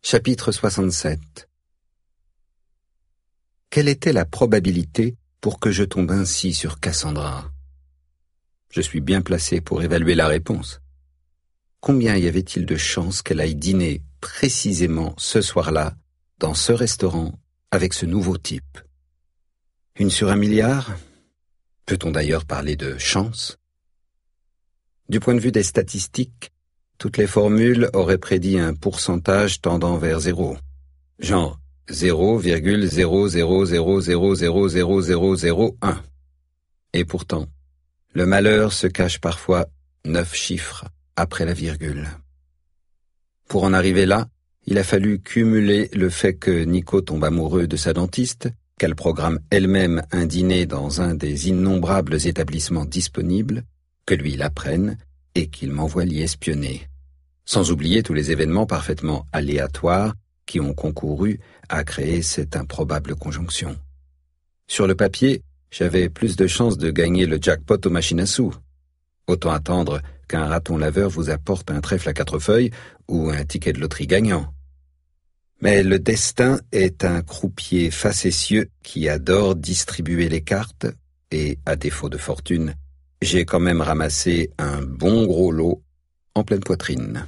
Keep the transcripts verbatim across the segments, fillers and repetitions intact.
Chapitre soixante-sept. Quelle était la probabilité pour que je tombe ainsi sur Cassandra? Je suis bien placé pour évaluer la réponse. Combien y avait-il de chances qu'elle aille dîner précisément ce soir-là, dans ce restaurant, avec ce nouveau type? Une sur un milliard? Peut-on d'ailleurs parler de chance? Du point de vue des statistiques, toutes les formules auraient prédit un pourcentage tendant vers zéro. Genre zéro virgule zéro zéro zéro zéro zéro zéro zéro zéro un. Et pourtant, le malheur se cache parfois neuf chiffres après la virgule. Pour en arriver là, il a fallu cumuler le fait que Nico tombe amoureux de sa dentiste, qu'elle programme elle-même un dîner dans un des innombrables établissements disponibles, que lui l'apprenne et qu'il m'envoie l'y espionner. Sans oublier tous les événements parfaitement aléatoires qui ont concouru à créer cette improbable conjonction. Sur le papier, j'avais plus de chances de gagner le jackpot aux machines à sous. Autant attendre qu'un raton laveur vous apporte un trèfle à quatre feuilles ou un ticket de loterie gagnant. Mais le destin est un croupier facétieux qui adore distribuer les cartes et, à défaut de fortune, j'ai quand même ramassé un bon gros lot en pleine poitrine.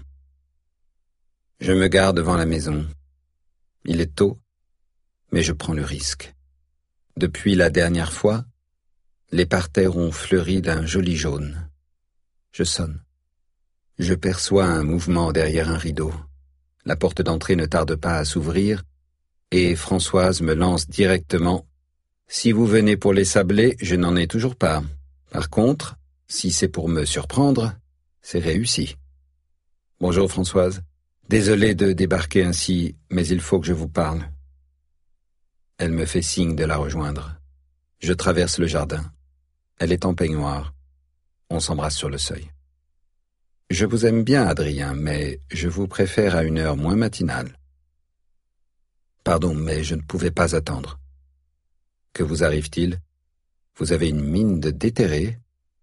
Je me gare devant la maison. Il est tôt, mais je prends le risque. Depuis la dernière fois, les parterres ont fleuri d'un joli jaune. Je sonne. Je perçois un mouvement derrière un rideau. La porte d'entrée ne tarde pas à s'ouvrir, et Françoise me lance directement « Si vous venez pour les sablés, je n'en ai toujours pas. Par contre, si c'est pour me surprendre, c'est réussi. » Bonjour Françoise. Désolé de débarquer ainsi, mais il faut que je vous parle. Elle me fait signe de la rejoindre. Je traverse le jardin. Elle est en peignoir. On s'embrasse sur le seuil. Je vous aime bien, Adrien, mais je vous préfère à une heure moins matinale. Pardon, mais je ne pouvais pas attendre. Que vous arrive-t-il? Vous avez une mine de déterré.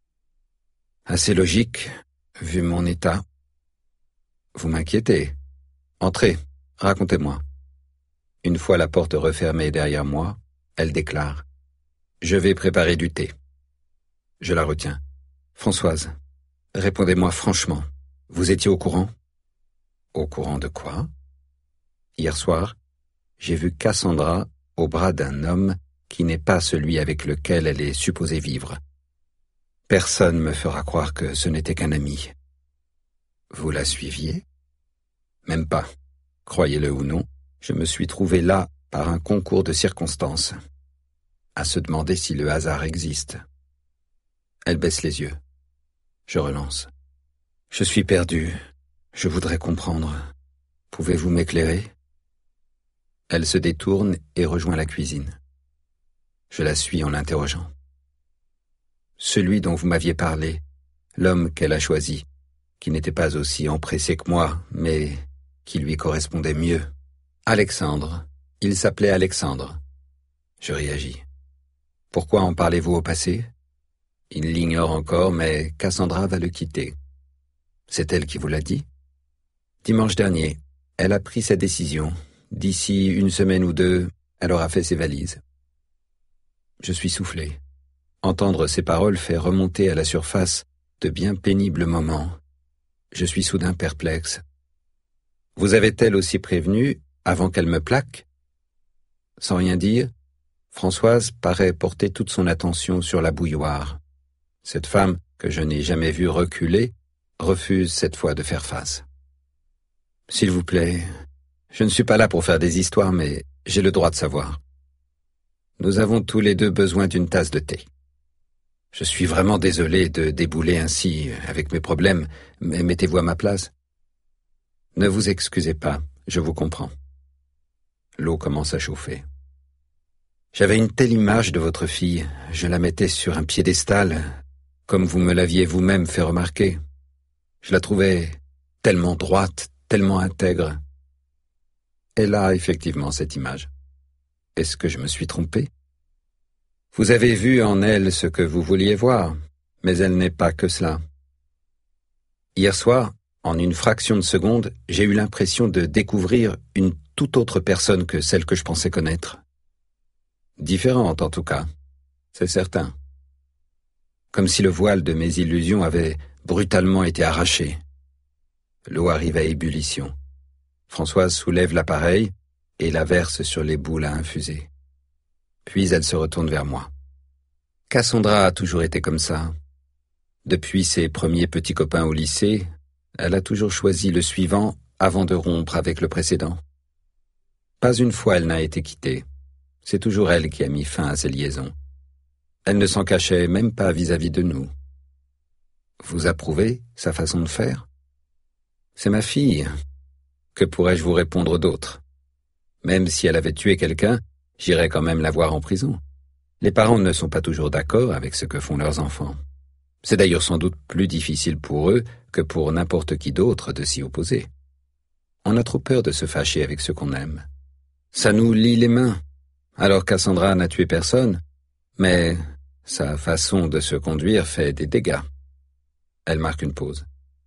Assez logique, vu mon état. Vous m'inquiétez. Entrez, racontez-moi. Une fois la porte refermée derrière moi, elle déclare « Je vais préparer du thé ». Je la retiens. « Françoise, répondez-moi franchement, vous étiez au courant ?»« Au courant de quoi ?»« Hier soir, j'ai vu Cassandra au bras d'un homme qui n'est pas celui avec lequel elle est supposée vivre. Personne me fera croire que ce n'était qu'un ami. » Vous la suiviez? Même pas. Croyez-le ou non, je me suis trouvé là par un concours de circonstances. À se demander si le hasard existe. Elle baisse les yeux. Je relance. Je suis perdu. Je voudrais comprendre. Pouvez-vous m'éclairer? Elle se détourne et rejoint la cuisine. Je la suis en l'interrogeant. Celui dont vous m'aviez parlé, l'homme qu'elle a choisi, qui n'était pas aussi empressé que moi, mais qui lui correspondait mieux. Alexandre. Il s'appelait Alexandre. Je réagis. Pourquoi en parlez-vous au passé? Il l'ignore encore, mais Cassandra va le quitter. C'est elle qui vous l'a dit? Dimanche dernier, elle a pris sa décision. D'ici une semaine ou deux, elle aura fait ses valises. Je suis soufflé. Entendre ces paroles fait remonter à la surface de bien pénibles moments. Je suis soudain perplexe. Vous avait-elle aussi prévenu avant qu'elle me plaque? Sans rien dire, Françoise paraît porter toute son attention sur la bouilloire. Cette femme, que je n'ai jamais vue reculer, refuse cette fois de faire face. S'il vous plaît, je ne suis pas là pour faire des histoires, mais j'ai le droit de savoir. Nous avons tous les deux besoin d'une tasse de thé. Je suis vraiment désolé de débouler ainsi avec mes problèmes, mais mettez-vous à ma place. Ne vous excusez pas, je vous comprends. L'eau commence à chauffer. J'avais une telle image de votre fille, je la mettais sur un piédestal, comme vous me l'aviez vous-même fait remarquer. Je la trouvais tellement droite, tellement intègre. Elle a effectivement cette image. Est-ce que je me suis trompé? Vous avez vu en elle ce que vous vouliez voir, mais elle n'est pas que cela. Hier soir, En une fraction de seconde, j'ai eu l'impression de découvrir une toute autre personne que celle que je pensais connaître. Différente en tout cas, c'est certain. Comme si le voile de mes illusions avait brutalement été arraché. L'eau arrive à ébullition. Françoise soulève l'appareil et la verse sur les boules à infuser. Puis elle se retourne vers moi. Cassandra a toujours été comme ça. Depuis ses premiers petits copains au lycée, elle a toujours choisi le suivant avant de rompre avec le précédent. Pas une fois elle n'a été quittée. C'est toujours elle qui a mis fin à ces liaisons. Elle ne s'en cachait même pas vis-à-vis de nous. Vous approuvez sa façon de faire? C'est ma fille. Que pourrais-je vous répondre d'autre? Même si elle avait tué quelqu'un, j'irais quand même la voir en prison. Les parents ne sont pas toujours d'accord avec ce que font leurs enfants. C'est d'ailleurs sans doute plus difficile pour eux que pour n'importe qui d'autre de s'y opposer. On a trop peur de se fâcher avec ceux qu'on aime. Ça nous lie les mains. Alors Cassandra n'a tué personne, mais sa façon de se conduire fait des dégâts. Elle marque une pause.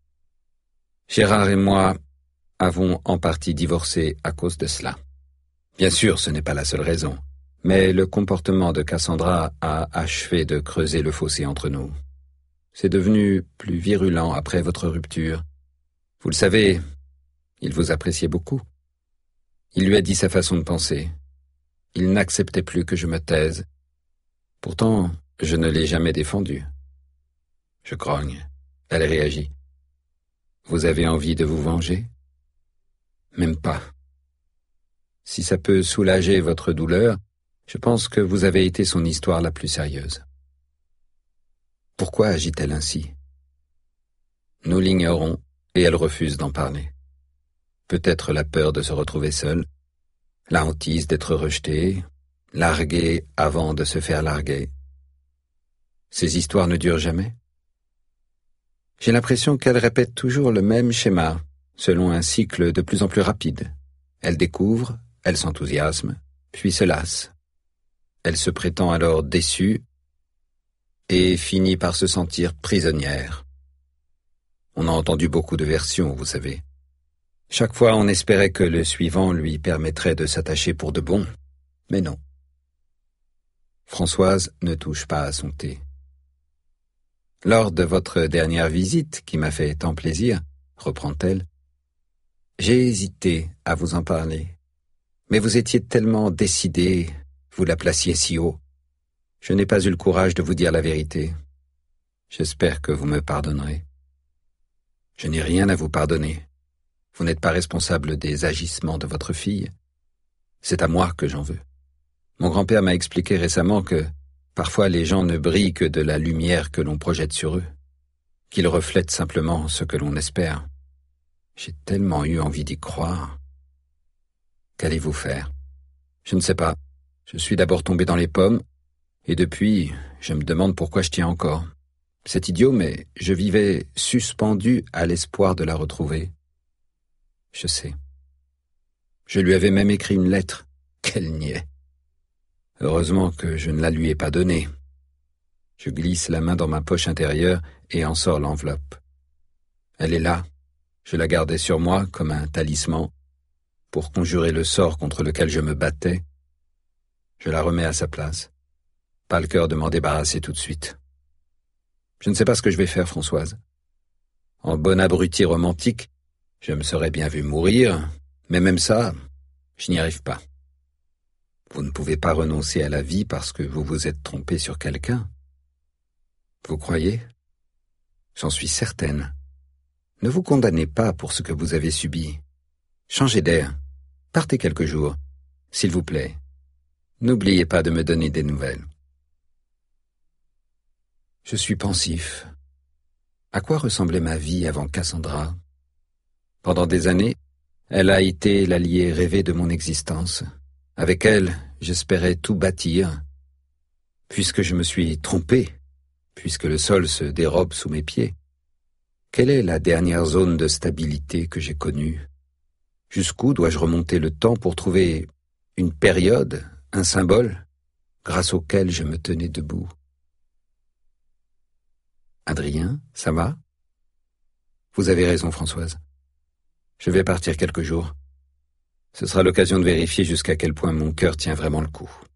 Gérard et moi avons en partie divorcé à cause de cela. Bien sûr, ce n'est pas la seule raison, mais le comportement de Cassandra a achevé de creuser le fossé entre nous. C'est devenu plus virulent après votre rupture. Vous le savez, il vous appréciait beaucoup. Il lui a dit sa façon de penser. Il n'acceptait plus que je me taise. Pourtant, je ne l'ai jamais défendu. Je grogne. Elle réagit. Vous avez envie de vous venger? Même pas. Si ça peut soulager votre douleur, je pense que vous avez été son histoire la plus sérieuse. Pourquoi agit-elle ainsi? Nous l'ignorons et elle refuse d'en parler. Peut-être la peur de se retrouver seule, la hantise d'être rejetée, larguée avant de se faire larguer. Ces histoires ne durent jamais. J'ai l'impression qu'elle répète toujours le même schéma, selon un cycle de plus en plus rapide. Elle découvre, elle s'enthousiasme, puis se lasse. Elle se prétend alors déçue et finit par se sentir prisonnière. On a entendu beaucoup de versions, vous savez. Chaque fois, on espérait que le suivant lui permettrait de s'attacher pour de bon, mais non. Françoise ne touche pas à son thé. Lors de votre dernière visite, qui m'a fait tant plaisir, reprend-elle, j'ai hésité à vous en parler. Mais vous étiez tellement décidé, vous la placiez si haut. Je n'ai pas eu le courage de vous dire la vérité. J'espère que vous me pardonnerez. Je n'ai rien à vous pardonner. Vous n'êtes pas responsable des agissements de votre fille. C'est à moi que j'en veux. Mon grand-père m'a expliqué récemment que parfois les gens ne brillent que de la lumière que l'on projette sur eux, qu'ils reflètent simplement ce que l'on espère. J'ai tellement eu envie d'y croire. Qu'allez-vous faire? Je ne sais pas. Je suis d'abord tombé dans les pommes, et depuis, je me demande pourquoi je tiens encore. C'est idiot, mais je vivais suspendu à l'espoir de la retrouver. Je sais. Je lui avais même écrit une lettre. Quelle niais. Heureusement que je ne la lui ai pas donnée. Je glisse la main dans ma poche intérieure et en sors l'enveloppe. Elle est là. Je la gardais sur moi comme un talisman pour conjurer le sort contre lequel je me battais. Je la remets à sa place. Pas le cœur de m'en débarrasser tout de suite. Je ne sais pas ce que je vais faire, Françoise. En bon abruti romantique, je me serais bien vu mourir, mais même ça, je n'y arrive pas. Vous ne pouvez pas renoncer à la vie parce que vous vous êtes trompé sur quelqu'un. Vous croyez? J'en suis certaine. Ne vous condamnez pas pour ce que vous avez subi. Changez d'air. Partez quelques jours, s'il vous plaît. N'oubliez pas de me donner des nouvelles. Je suis pensif. À quoi ressemblait ma vie avant Cassandra? Pendant des années, elle a été l'allié rêvé de mon existence. Avec elle, j'espérais tout bâtir. Puisque je me suis trompé, puisque le sol se dérobe sous mes pieds, quelle est la dernière zone de stabilité que j'ai connue? Jusqu'où dois-je remonter le temps pour trouver une période, un symbole, grâce auquel je me tenais debout? Adrien, ça va? Vous avez raison, Françoise. Je vais partir quelques jours. Ce sera l'occasion de vérifier jusqu'à quel point mon cœur tient vraiment le coup.